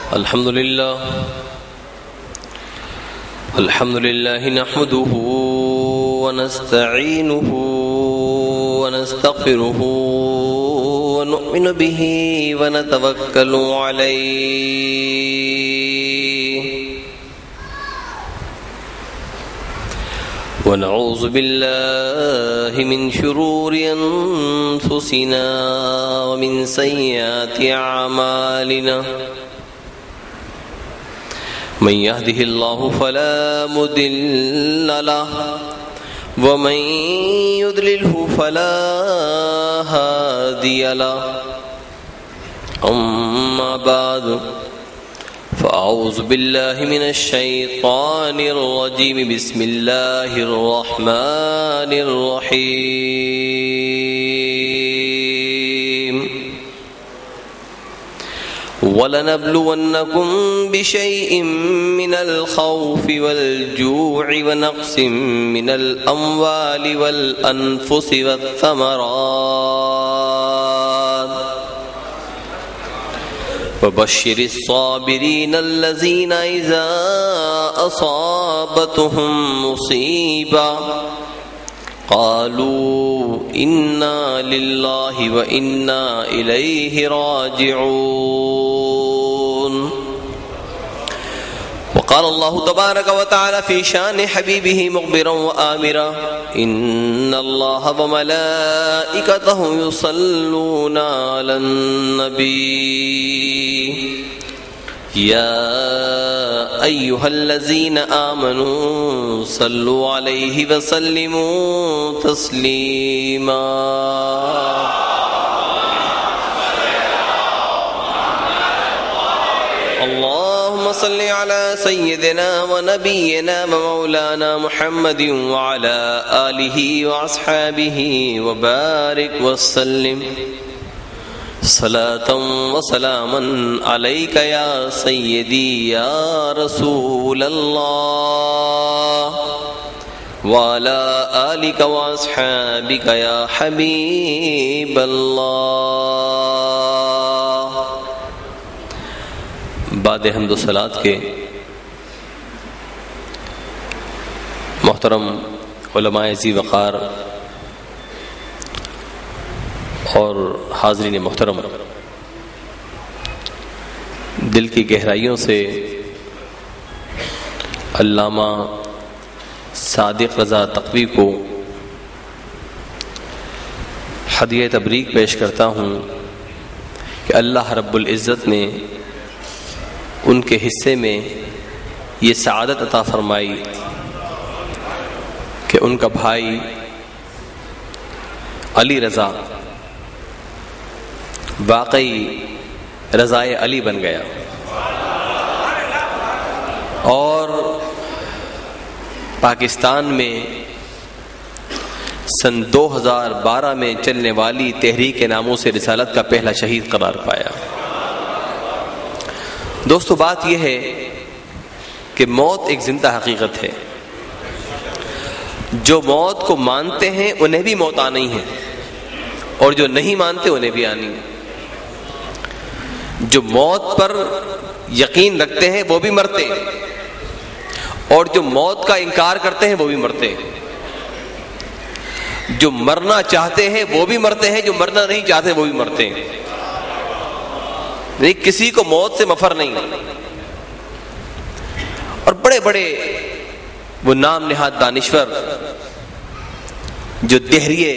الحمد لله نحمده ونستعينه ونستغفره ونؤمن به ونتوكل عليه ونعوذ بالله من شرور أنفسنا ومن سيئات أعمالنا من يهده الله فلا مضل له ومن يضلله فلا هادي له أما بعد فأعوذ بالله من الشيطان الرجيم بسم الله الرحمن الرحيم وَلَنَبْلُوَنَّكُمْ بِشَيْءٍ مِّنَ الْخَوْفِ وَالْجُوعِ وَنَقْصٍ مِّنَ الْأَمْوَالِ وَالْأَنفُسِ وَالثَّمَرَاتِ وَبَشِّرِ الصَّابِرِينَ الَّذِينَ إِذَا أَصَابَتْهُم مُّصِيبَةٌ قالوا إنا لله وإنا إليه راجعون وقال الله تبارك وتعالى في شان حبيبه مخبرا وآمرا إن الله وملائكته يصلون على النبي يا أيها الذين آمنوا صلوا عليه وسلموا تسليما اللهم صل على سيدنا ونبينا ومولانا محمد وعلى آله وأصحابه وبارك وسلم صلاة وسلاما عليك يا سيدي يا رسول الله وعلى آلك وأصحابك يا حبيب الله بعد حمد و صلات کے محترم علماء ذی وقار اور حاضرین محترم، دل کی گہرائیوں سے علامہ صادق رضا تقوی کو ہدیہ تبریک پیش کرتا ہوں کہ اللہ رب العزت نے ان کے حصے میں یہ سعادت عطا فرمائی کہ ان کا بھائی علی رضا واقعی رضائے علی بن گیا اور پاکستان میں سن 2012 میں چلنے والی تحریک ناموں سے رسالت کا پہلا شہید قرار پایا۔ دوستو، بات یہ ہے کہ موت ایک زندہ حقیقت ہے۔ جو موت کو مانتے ہیں انہیں بھی موت آنی ہے اور جو نہیں مانتے انہیں بھی آنی ہے۔ جو موت پر یقین رکھتے ہیں وہ بھی مرتے ہیں اور جو موت کا انکار کرتے ہیں وہ بھی مرتے ہیں۔ جو مرنا چاہتے ہیں وہ بھی مرتے ہیں، جو مرنا نہیں چاہتے وہ بھی مرتے ہیں۔ نہیں، کسی کو موت سے مفر نہیں۔ اور بڑے بڑے وہ نام نہاد دانشور جو دہریے،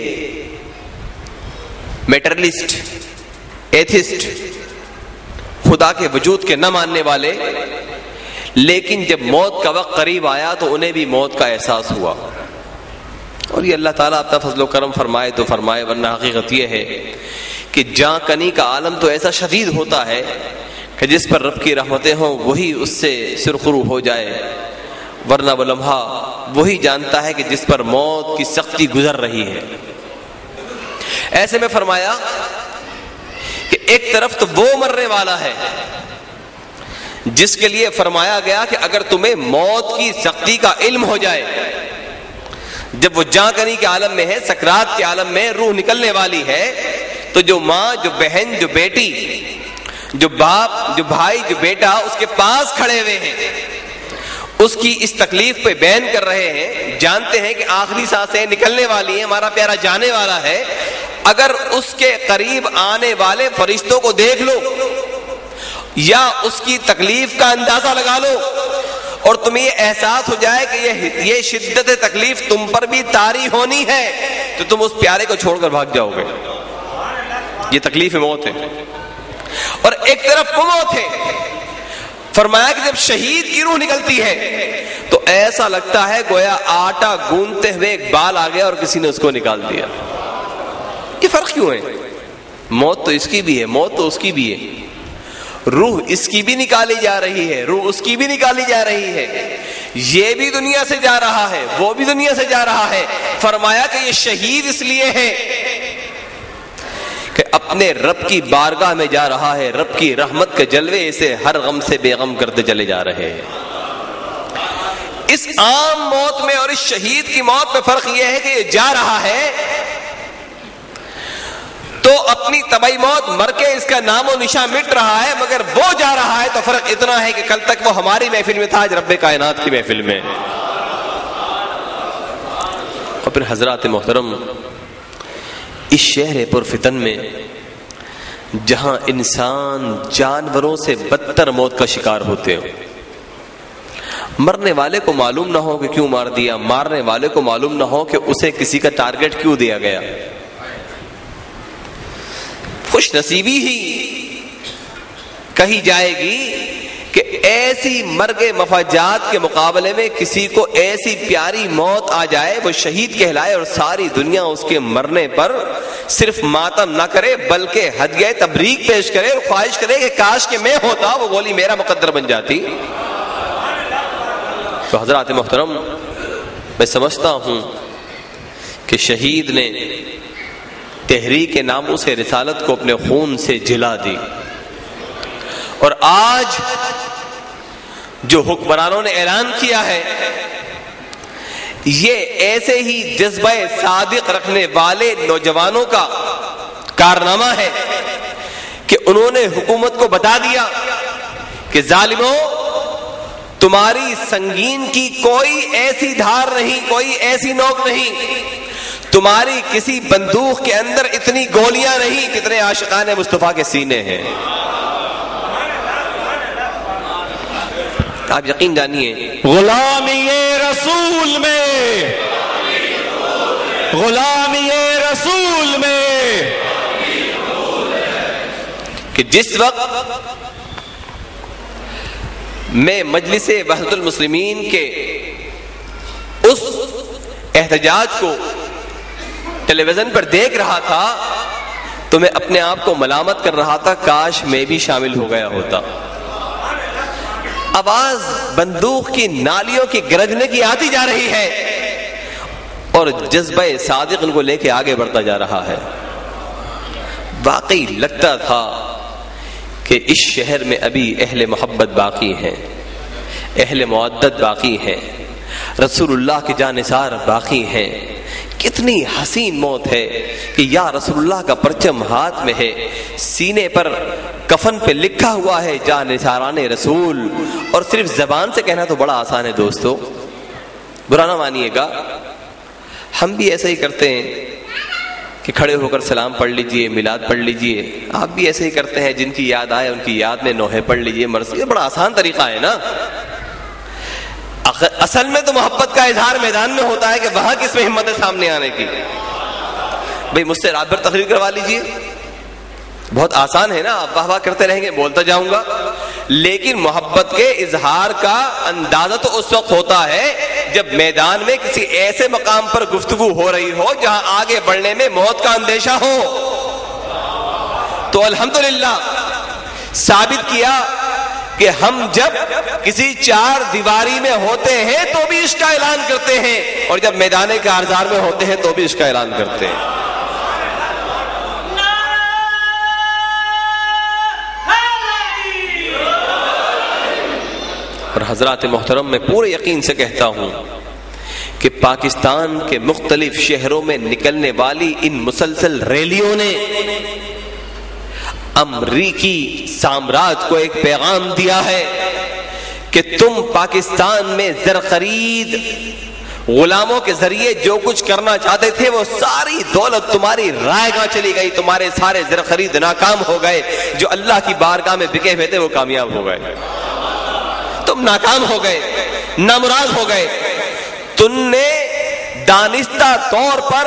میٹرلسٹ، ایتھسٹ، خدا کے وجود کے نہ ماننے والے، لیکن جب موت کا وقت قریب آیا تو انہیں بھی موت کا احساس ہوا۔ اور یہ اللہ تعالیٰ اپنا فضل و کرم فرمائے تو فرمائے، ورنہ حقیقت یہ ہے کہ جاں کنی کا عالم تو ایسا شدید ہوتا ہے کہ جس پر رب کی رحمتیں ہوں وہی اس سے سرخرو ہو جائے، ورنہ وہ لمحہ وہی جانتا ہے کہ جس پر موت کی سختی گزر رہی ہے۔ ایسے میں فرمایا کہ ایک طرف تو وہ مرنے والا ہے جس کے لیے فرمایا گیا کہ اگر تمہیں موت کی سختی کا علم ہو جائے، جب وہ جاں کنی کے عالم میں ہے، سکرات کے عالم میں روح نکلنے والی ہے، تو جو ماں، جو بہن، جو بیٹی جو باپ، جو بھائی، جو بیٹا اس کے پاس کھڑے ہوئے ہیں، اس کی اس تکلیف پہ بیان کر رہے ہیں، جانتے ہیں کہ آخری سانسیں نکلنے والی ہیں، ہمارا پیارا جانے والا ہے، اگر اس کے قریب آنے والے فرشتوں کو دیکھ لو یا اس کی تکلیف کا اندازہ لگا لو اور تمہیں یہ احساس ہو جائے کہ یہ شدت تکلیف تم پر بھی طاری ہونی ہے، تو تم اس پیارے کو چھوڑ کر بھاگ جاؤ گے۔ یہ تکلیف موت ہے، اور ایک طرف وہ موت ہے۔ فرمایا کہ جب شہید کی روح نکلتی ہے تو ایسا لگتا ہے گویا آٹا گوندتے ہوئے ایک بال آ گیا اور کسی نے اس کو نکال دیا۔ یہ فرق کیوں ہے؟ موت تو اس کی بھی ہے، موت تو اس کی بھی ہے، روح اس کی بھی نکالی جا رہی ہے، روح اس کی بھی نکالی جا رہی ہے، یہ بھی دنیا سے جا رہا ہے، وہ بھی دنیا سے جا رہا ہے۔ فرمایا کہ یہ شہید اس لیے ہے کہ اپنے رب کی بارگاہ میں جا رہا ہے، رب کی رحمت کے جلوے اسے ہر غم سے بے غم کرتے چلے جا رہے ہیں۔ اس عام موت میں اور اس شہید کی موت میں فرق یہ ہے کہ یہ جا رہا ہے تو اپنی طبعی موت مر کے اس کا نام و نشان مٹ رہا ہے، مگر وہ جا رہا ہے تو فرق اتنا ہے کہ کل تک وہ ہماری محفل میں تھا، آج رب کائنات کی محفل میں۔ اور پھر حضرات محترم، اس شہر پرفتن میں جہاں انسان جانوروں سے بدتر موت کا شکار ہوتے ہیں، مرنے والے کو معلوم نہ ہو کہ کیوں مار دیا، مارنے والے کو معلوم نہ ہو کہ اسے کسی کا ٹارگٹ کیوں دیا گیا، خوش نصیبی ہی کہی جائے گی کہ ایسی مرگ مفاجات کے مقابلے میں کسی کو ایسی پیاری موت آ جائے، وہ شہید کہلائے اور ساری دنیا اس کے مرنے پر صرف ماتم نہ کرے بلکہ ہدیہ تبریک پیش کرے اور خواہش کرے کہ کاش کہ میں ہوتا، وہ گولی میرا مقدر بن جاتی۔ تو حضرات محترم، میں سمجھتا ہوں کہ شہید نے تحریک ناموس رسالت کو اپنے خون سے جلا دی، اور آج جو حکمرانوں نے اعلان کیا ہے یہ ایسے ہی جذبہ صادق رکھنے والے نوجوانوں کا کارنامہ ہے کہ انہوں نے حکومت کو بتا دیا کہ ظالموں، تمہاری سنگین کی کوئی ایسی دھار نہیں، کوئی ایسی نوک نہیں، تمہاری کسی بندوق کے اندر اتنی گولیاں نہیں کتنے عاشقان مصطفیٰ کے سینے ہیں۔ آپ یقین جانیے، غلامی رسول میں، غلامی رسول میں، کہ جس وقت میں مجلس وحدت المسلمین کے اس احتجاج کو ٹیلی ویژن پر دیکھ رہا تھا تو میں اپنے آپ کو ملامت کر رہا تھا، کاش میں بھی شامل ہو گیا ہوتا۔ آواز بندوق کی نالیوں کی گرجنے کی آتی جا رہی ہے اور جذبہ صادق ان کو لے کے آگے بڑھتا جا رہا ہے۔ واقعی لگتا تھا کہ اس شہر میں ابھی اہل محبت باقی ہیں، اہل مودت باقی ہیں، رسول اللہ کے جانثار باقی ہیں۔ کتنی حسین موت ہے کہ یا رسول اللہ کا پرچم ہاتھ میں ہے، سینے پر کفن پہ لکھا ہوا ہے جانثاران رسول، اور صرف زبان سے کہنا تو بڑا آسان ہے دوستو، برا نہ مانیے گا، ہم بھی ایسا ہی کرتے ہیں کہ کھڑے ہو کر سلام پڑھ لیجئے، میلاد پڑھ لیجئے، آپ بھی ایسے ہی کرتے ہیں، جن کی یاد آئے ان کی یاد میں نوحے پڑھ لیجئے، مرثیہ، یہ بڑا آسان طریقہ ہے نا۔ اصل میں تو محبت کا اظہار میدان میں ہوتا ہے کہ وہاں کس میں ہمت ہے سامنے آنے کی۔ بھئی مجھ سے رات بھر تقریر کروا لیجئے، بہت آسان ہے نا، آپ واہ واہ کرتے رہیں گے، بولتا جاؤں گا، لیکن محبت کے اظہار کا اندازہ تو اس وقت ہوتا ہے جب میدان میں کسی ایسے مقام پر گفتگو ہو رہی ہو جہاں آگے بڑھنے میں موت کا اندیشہ ہو۔ تو الحمدللہ ثابت کیا کہ ہم جب کسی چار دیواری میں ہوتے ہیں تو بھی اس کا اعلان کرتے ہیں، اور جب میدان کارزار میں ہوتے ہیں تو بھی اس کا اعلان کرتے ہیں۔ اور حضرات محترم، میں پورے یقین سے کہتا ہوں کہ پاکستان کے مختلف شہروں میں نکلنے والی ان مسلسل ریلیوں نے امریکی سامراج کو ایک پیغام دیا ہے کہ تم پاکستان میں زر خرید غلاموں کے ذریعے جو کچھ کرنا چاہتے تھے وہ ساری دولت تمہاری رائے گاہ چلی گئی، تمہارے سارے زر خرید ناکام ہو گئے، جو اللہ کی بارگاہ میں بکے ہوئے تھے وہ کامیاب ہو گئے، تم ناکام ہو گئے، نامراد ہو گئے۔ تم نے دانستہ طور پر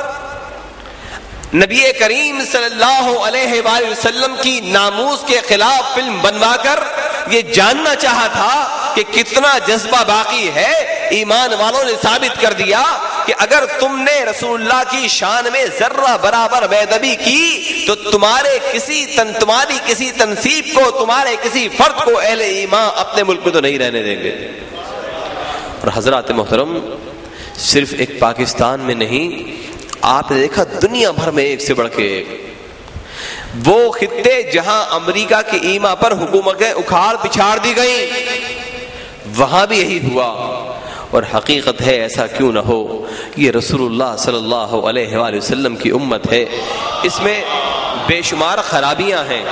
نبی کریم صلی اللہ علیہ وآلہ وسلم کی ناموس کے خلاف فلم بنوا کر یہ جاننا چاہا تھا کہ کتنا جذبہ باقی ہے۔ ایمان والوں نے ثابت کر دیا کہ اگر تم نے رسول اللہ کی شان میں ذرہ برابر بے ادبی کی تو تمہاری کسی تنصیب کو، تمہارے کسی فرد کو اہل ایمان اپنے ملک میں تو نہیں رہنے دیں گے۔ اور حضرات محترم، صرف ایک پاکستان میں نہیں، آپ نے دیکھا دنیا بھر میں ایک سے بڑھ کے ایک، وہ خطے جہاں امریکہ کی ایما پر حکومتیں اکھاڑ پچھاڑ دی گئیں وہاں بھی یہی ہوا۔ اور حقیقت ہے ایسا کیوں نہ ہو، یہ رسول اللہ صلی اللہ علیہ وآلہ وسلم کی امت ہے، اس میں بے شمار خرابیاں ہیں،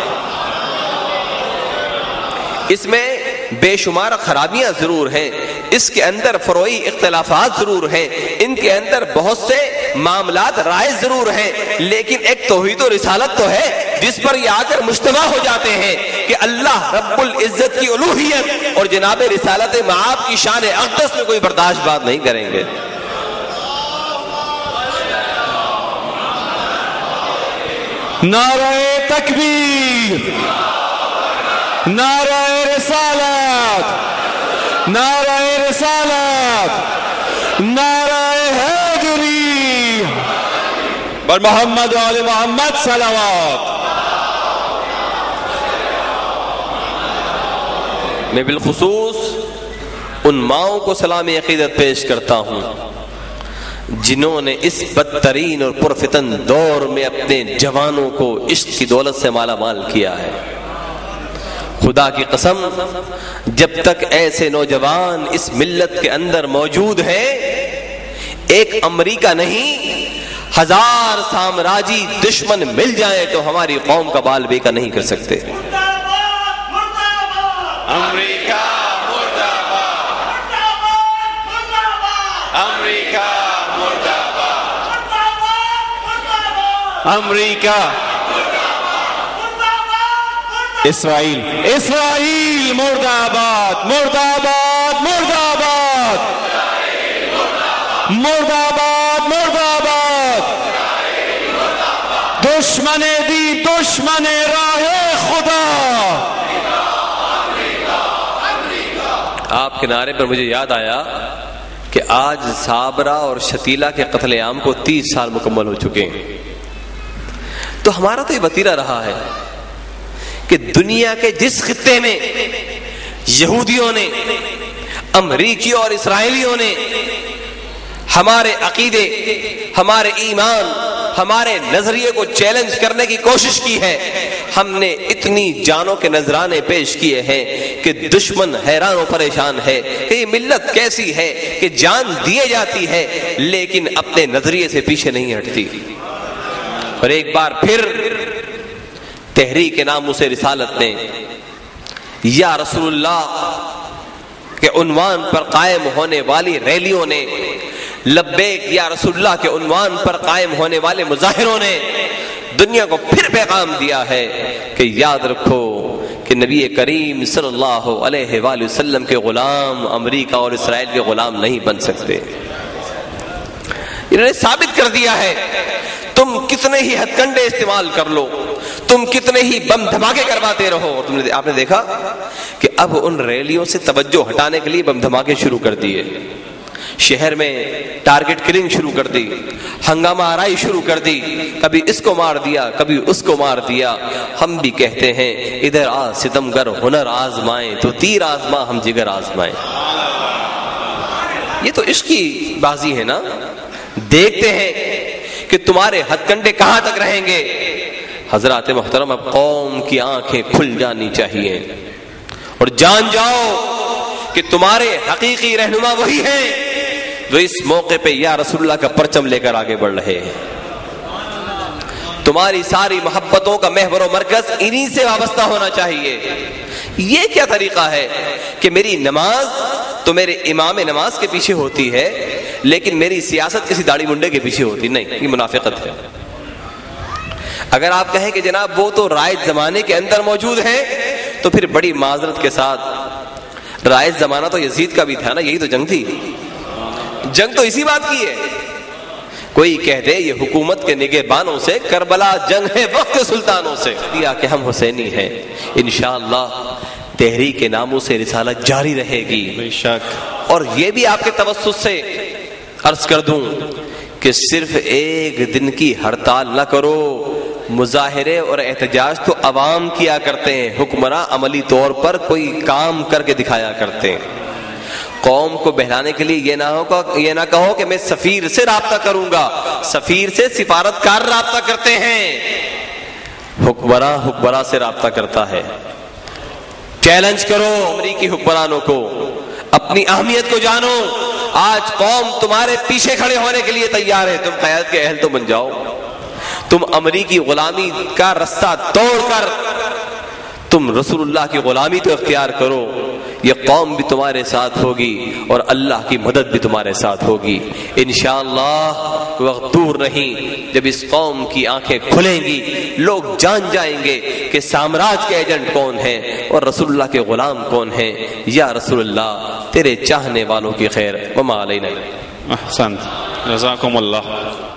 اس میں بے شمار خرابیاں ضرور ہیں، اس کے اندر فروعی اختلافات ضرور ہیں، ان کے اندر بہت سے معاملات رائج ضرور ہیں، لیکن ایک توحید و رسالت تو ہے جس پر یہ آ کر مجتمع ہو جاتے ہیں کہ اللہ رب العزت کی الوہیت اور جناب رسالت معاب کی شان اقدس میں کوئی برداشت بات نہیں کریں گے۔ نعرہ تکبیر، نعرہ رسالت، نعرہ رسالت، نعرہ حیدری، بر محمد و آل محمد صلوات۔ میں بالخصوص ان ماؤں کو سلام عقیدت پیش کرتا ہوں جنہوں نے اس بدترین اور پرفتن دور میں اپنے جوانوں کو عشق کی دولت سے مالا مال کیا ہے۔ خدا کی قسم، جب تک ایسے نوجوان اس ملت کے اندر موجود ہیں، ایک امریکہ نہیں 1000 سامراجی دشمن مل جائیں تو ہماری قوم کا بال بیکا نہیں کر سکتے۔ امریکہ مرد آباد، امریکہ مرد آباد، امریکہ، اسرائیل مرد آباد، مرد آباد، مرد آباد، مرد آباد، مرد آباد، دشمن دی دشمن راہ خدا۔ آپ کے نعرے پر مجھے یاد آیا کہ آج صابرہ اور شتیلہ کے قتل عام کو 30 سال مکمل ہو چکے ہیں، تو ہمارا تو یہ وتیرہ رہا ہے کہ دنیا کے جس خطے میں یہودیوں نے، امریکیوں اور اسرائیلیوں نے ہمارے عقیدے، ہمارے ایمان، ہمارے نظریے کو چیلنج کرنے کی کوشش کی ہے، ہم نے اتنی جانوں کے نذرانے پیش کیے ہیں کہ دشمن حیران و پریشان ہے کہ یہ ملت کیسی ہے کہ جان دیے جاتی ہے لیکن اپنے نظریے سے پیچھے نہیں ہٹتی۔ اور ایک بار پھر تحریک ناموس رسالت نے یا رسول اللہ کے عنوان پر قائم ہونے والی ریلیوں نے، لبیک یا رسول اللہ کے عنوان پر قائم ہونے والے مظاہروں نے دنیا کو پھر پیغام دیا ہے کہ یاد رکھو کہ نبی کریم صلی اللہ علیہ وآلہ وسلم کے غلام امریکہ اور اسرائیل کے غلام نہیں بن سکتے۔ انہوں نے ثابت کر دیا ہے، تم کتنے ہی ہتھ کنڈے استعمال کر لو، تم کتنے ہی بم دھماکے کرواتے رہو، آپ نے دیکھا کہ اب ان ریلیوں سے توجہ ہٹانے کے لیے بم دھماکے شروع کر دیے، شہر میں ٹارگٹ کلنگ شروع کر دی، ہنگامہ آرائی شروع کر دی، کبھی اس کو مار دیا کبھی اس کو مار دیا۔ ہم بھی کہتے ہیں ادھر آ ستمگر ہنر آزمائیں تو تیر آزما ہم جگر آزمائیں۔ یہ تو عشق کی بازی ہے نا، دیکھتے ہیں کہ تمہارے ہتھ کنڈے کہاں تک رہیں گے۔ حضرات محترم، اب قوم کی آنکھیں کھل جانی چاہیے اور جان جاؤ کہ تمہارے حقیقی رہنما وہی ہیں جو اس موقع پہ یا رسول اللہ کا پرچم لے کر آگے بڑھ رہے ہیں۔ تمہاری ساری محبتوں کا محور و مرکز انہی سے وابستہ ہونا چاہیے. یہ کیا طریقہ ہے کہ میری نماز تو میرے امام نماز کے پیچھے ہوتی ہے لیکن میری سیاست کسی داڑھی منڈے کے پیچھے ہوتی؟ نہیں، یہ منافقت ہے. اگر آپ کہیں کہ جناب وہ تو رائج زمانے کے اندر موجود ہے تو پھر بڑی معذرت کے ساتھ رائج زمانہ تو یزید کا بھی تھا نا، یہی تو جنگ تھی. جنگ تو اسی بات کی ہے. کوئی کہہ دے یہ حکومت کے نگہبانوں سے، کربلا جنگ ہے وقت سلطانوں سے. یا کہ ہم حسینی ہیں، انشاءاللہ تحریک ناموں سے رسالت جاری رہے گی بے شک. اور یہ بھی آپ کے توسط سے عرض کر دوں کہ صرف ایک دن کی ہڑتال نہ کرو. مظاہرے اور احتجاج تو عوام کیا کرتے ہیں، حکمراں عملی طور پر کوئی کام کر کے دکھایا کرتے ہیں. قوم کو بہلانے کے لیے یہ نہ کہو کہ میں سفیر سے رابطہ کروں گا. سفیر سے سفارتکار رابطہ کرتے ہیں، حکمراں سے رابطہ کرتا ہے. چیلنج کرو امریکی حکمرانوں کو، اپنی اہمیت کو جانو. آج قوم تمہارے پیچھے کھڑے ہونے کے لیے تیار ہے. تم قیادت کے اہل تو بن جاؤ. تم امریکی غلامی کا رستہ توڑ کر تم رسول اللہ کی غلامی تو اختیار کرو. یہ قوم بھی تمہارے ساتھ ہوگی اور اللہ کی مدد بھی تمہارے ساتھ ہوگی انشاءاللہ. وقت دور نہیں جب اس قوم کی آنکھیں کھلیں گی، لوگ جان جائیں گے کہ سامراج کے ایجنٹ کون ہیں اور رسول اللہ کے غلام کون ہیں. یا رسول اللہ تیرے چاہنے والوں کی خیر وما علینا. احسنت، جزاکم اللہ.